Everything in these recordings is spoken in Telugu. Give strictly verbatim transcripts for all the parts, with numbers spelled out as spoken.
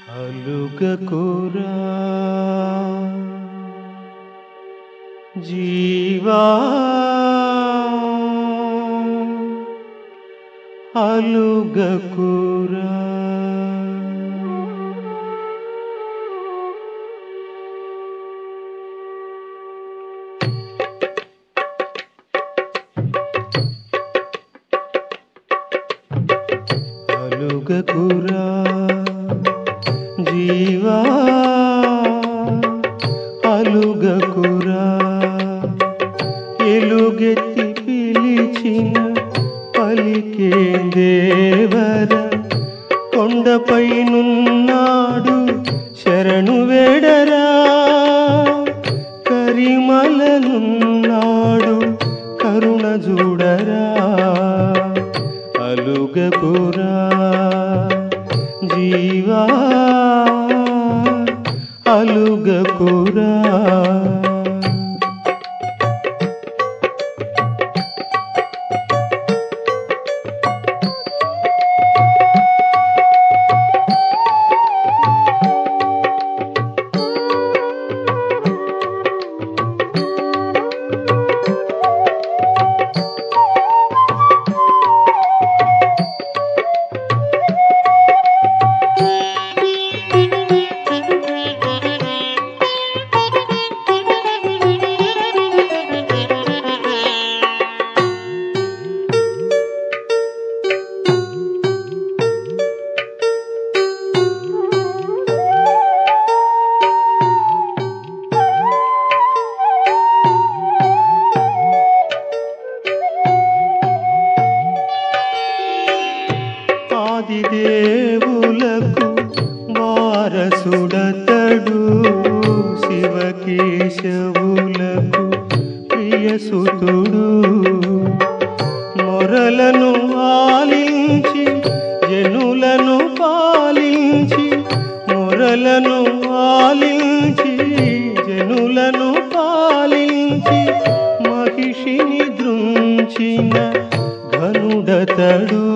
అలుగకురా జీవా అలుగకురా అలుగకురా జీవా అలుగకురా ఎలుగెత్తి పిలిచిన పలికే దేవర కొండపై నున్నాడు శరణు వేడరా కరిమలనున్నాడు కరుణ చూడరా అలుగకురా జీవా అలుగకురా దేవులకు వారసుడతడు శివకేశవులకు ప్రియసుతుడు మొరలను ఆలించి జనులను పాలించి మొరలను ఆలించి జనులను పాలించి మహిషిని దృంచిన ఘనుడతడు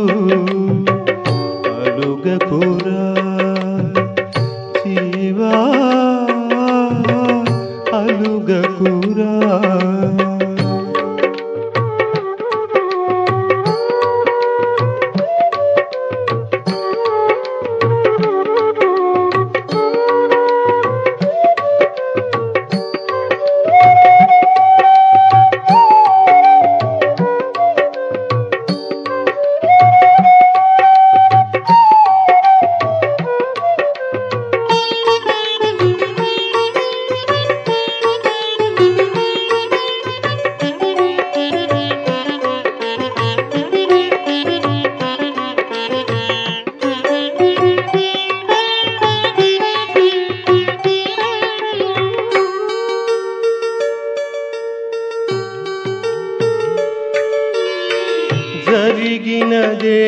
అలుగకురా జీవా అలుగకురా జరిగినదే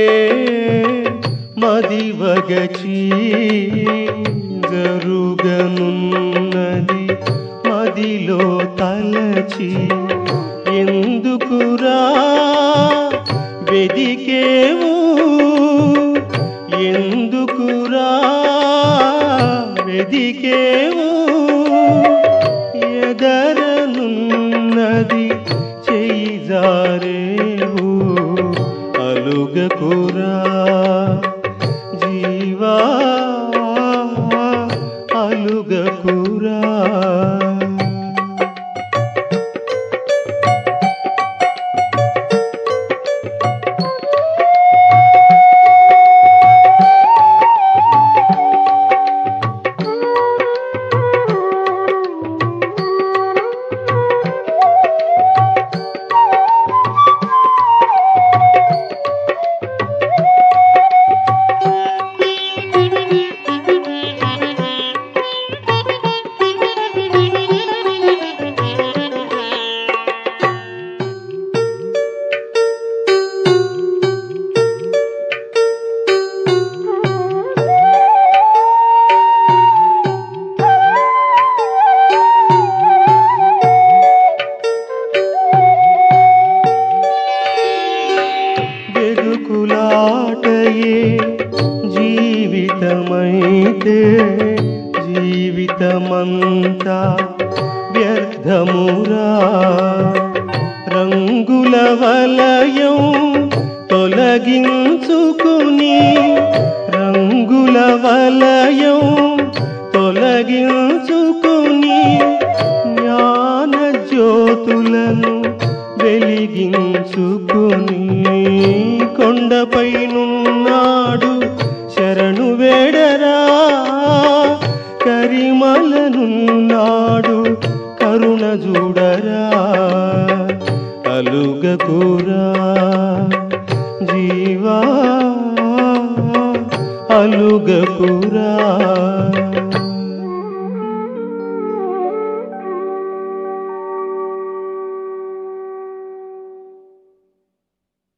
మదివగచి జరుగనున్నది మదిలో తలచి ఎందుకురా వెదికేవు ఎందుకురా వెదికేవు ఎదరనున్నది చెయ్యి జారేవు అలుగకురా జీవా అలుగకురా ఉంటే జీవితమంతా వ్యర్థమురా. రంగుల వలయం తొలగించుకుని రంగుల వలయం తొలగించుకుని జ్ఞాన జ్యోతులను వెలిగించుకుని కొండపైనున్నాడు శరణు వేడరా. కరిమలనున్నాడు కరుణ చూడరా. అలుగకురా జీవా అలుగకురా.